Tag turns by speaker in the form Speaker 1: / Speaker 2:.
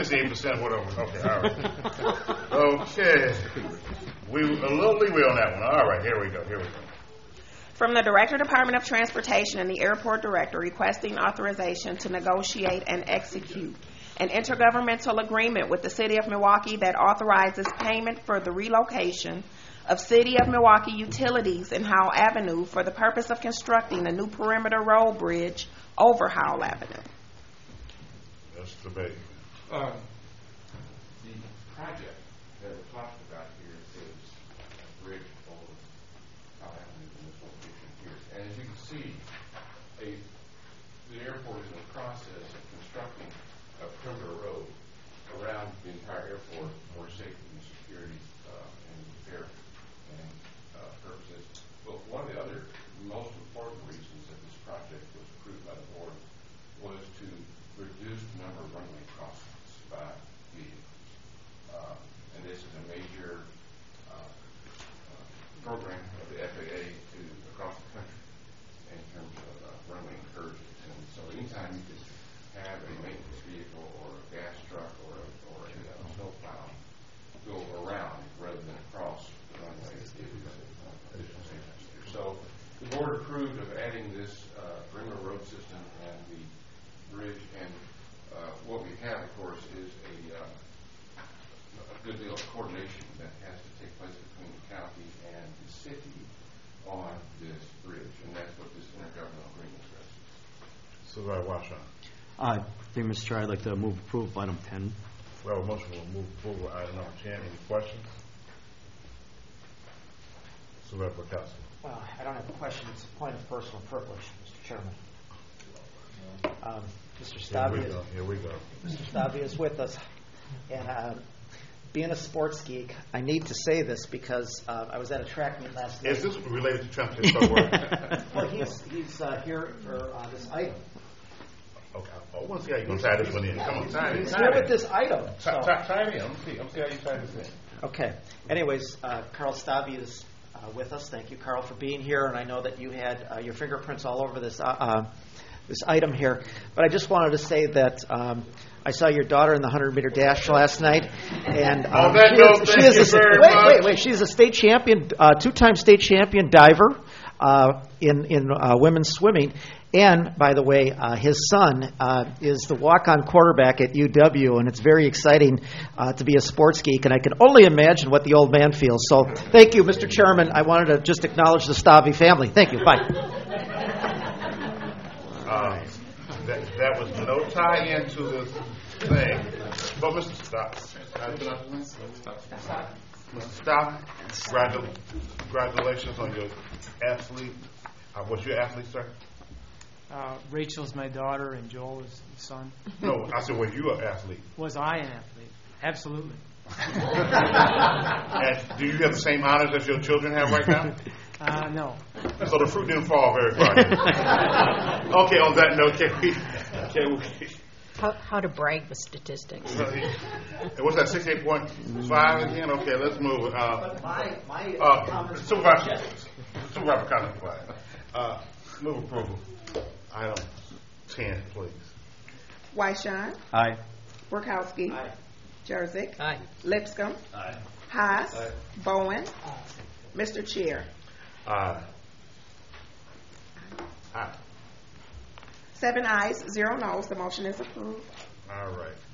Speaker 1: 68%, whatever. Okay, all right. Okay. We a little leeway on that one. All right, here we go.
Speaker 2: From the Director, Department of Transportation and the Airport Director requesting authorization to negotiate and execute an intergovernmental agreement with the City of Milwaukee that authorizes payment for the relocation of City of Milwaukee utilities in Howell Avenue for the purpose of constructing a new perimeter road bridge over Howell Avenue.
Speaker 1: That's the debate.
Speaker 3: The project that we're talking about here is a bridge over Howell Avenue in this location here. And as you can see, the airport is in the process of constructing a perimeter road around the entire airport for safety and security and repair and purposes. But one of the other most important reasons that this project was approved by the board was to reduce the number of runway crossings by vehicles. And this is a major program of the FAA across the country in terms of runway incursions. And so anytime you can have a maintenance vehicle or a gas truck or a snowplow go around rather than across the runway, it is additional safety. So the board approved of adding this perimeter road system and the bridge, and what we have, of course, is a good deal of coordination that has to take place between the county and the city on this bridge, and that's what this intergovernmental agreement addresses.
Speaker 1: Supervisor Washington.
Speaker 4: Thank you, Mr. Chair. I'd like to move approval of item 10.
Speaker 1: We have a motion to move forward item number 10. Any questions? Supervisor Burkowski.
Speaker 5: Well, I don't have a question. It's a point of personal privilege, Mr. Chairman. Mr. Stavia is with us. And being a sports geek, I need to say this because I was at a track meet last night.
Speaker 1: Is this related to transportation?
Speaker 5: Well, he's here for this item.
Speaker 1: Okay. I want to see how you're going to tie this one in. Come on, tie it in.
Speaker 5: He's here with this item.
Speaker 1: Tie it in. Let me see how you tie this in.
Speaker 5: Okay. Anyways, Carl Stavia is with us. Thank you, Carl, for being here. And I know that you had your fingerprints all over this item here. But I just wanted to say that I saw your daughter in the 100-meter dash last night, and she's a state champion, two-time state champion diver in women's swimming. And by the way, his son is the walk-on quarterback at UW, and it's very exciting to be a sports geek. And I can only imagine what the old man feels. So, thank you, Mr. Chairman. I wanted to just acknowledge the Stavi family. Thank you. Bye.
Speaker 1: That was no tie-in to this thing. But Mr. Stock, congratulations on your athlete. What's your athlete, sir?
Speaker 6: Rachel's my daughter and Joel is the son.
Speaker 1: No, I said, was you an athlete?
Speaker 6: Was I an athlete? Absolutely.
Speaker 1: And do you have the same honors as your children have right now?
Speaker 6: No.
Speaker 1: So the fruit didn't fall very far. Okay, on that note, can we
Speaker 7: how to brag with statistics.
Speaker 1: What's that, 68.5 again? Okay, let's move it. Supervisor Collins, move approval. Item 10, please.
Speaker 2: Weishan.
Speaker 4: Aye.
Speaker 2: Burkowski.
Speaker 5: Aye.
Speaker 2: Jerzik.
Speaker 7: Aye.
Speaker 2: Lipscomb.
Speaker 4: Aye.
Speaker 2: Haas.
Speaker 4: Aye.
Speaker 2: Bowen. Mr. Chair.
Speaker 1: Aye.
Speaker 2: 7 ayes, 0 noes. The motion is approved.
Speaker 1: All right.